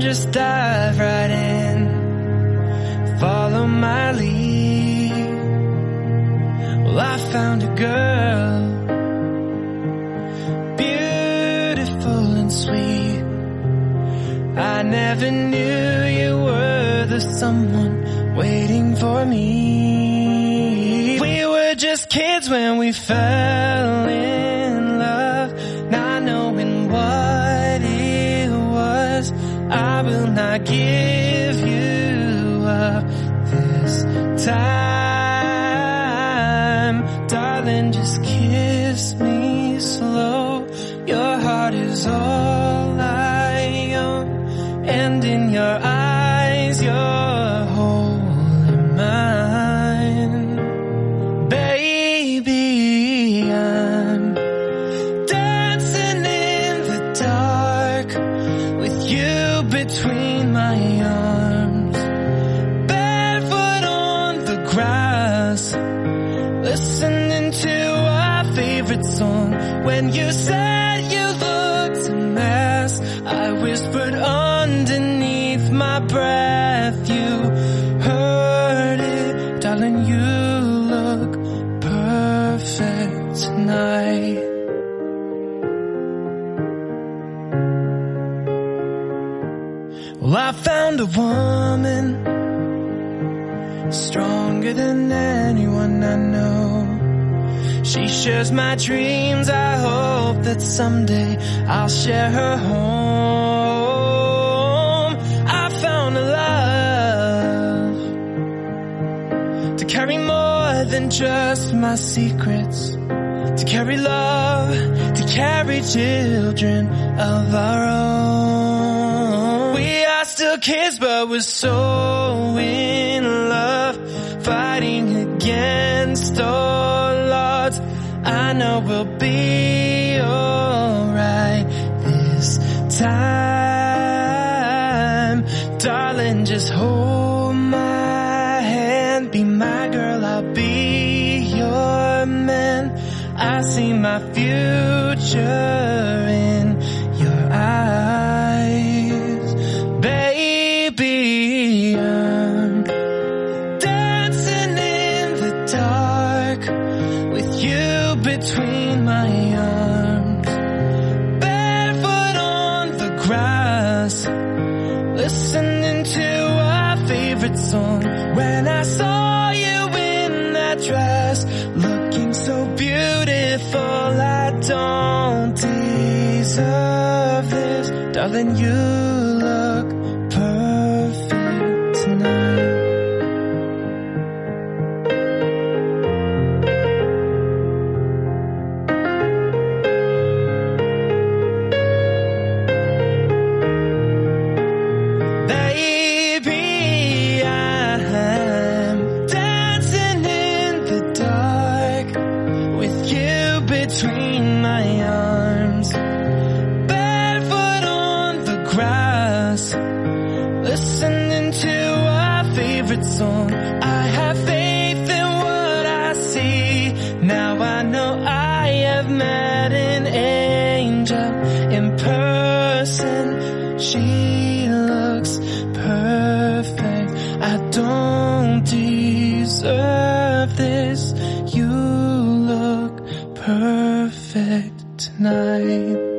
just dive right in, follow my lead. Well, I found a girl, beautiful and sweet. I never knew you were the someone waiting for me. We were just kids when we fell in love, not knowing what it was. I will not give you up this time. Darling, just kiss me slow. Your heart is all I own, and in your eyes you're wholly mine. Baby, I'm dancing in the dark with you between my arms, barefoot on the grass, listening to our favorite song. When you said you looked a mess, I whispered underneath my breath. You heard it, darling, you look perfect tonight. Well, I found a woman stronger than anyone I know. She shares my dreams. I hope that someday I'll share her home. I found a love to carry more than just my secrets, to carry love, to carry children of our own. We are still kids, but we're so in love, fighting against all odds. I know we'll be alright this time. Darling, just hold my hand, be my girl, I'll be your man. I see my future in your eyes. Baby, I'm dancing in the dark with you between my arms, barefoot on the grass, listening to our favorite song. When I saw you in that dress, looking so beautiful, I don't deserve this. Darling, you look perfect tonight. Baby, I'm dancing in the dark with you between my arms, barefoot on the grass, listening to our favorite song. I have faith in what I see. Now I know I have met an angel in person. She looks perfect. I don't deserve this. You look perfect tonight.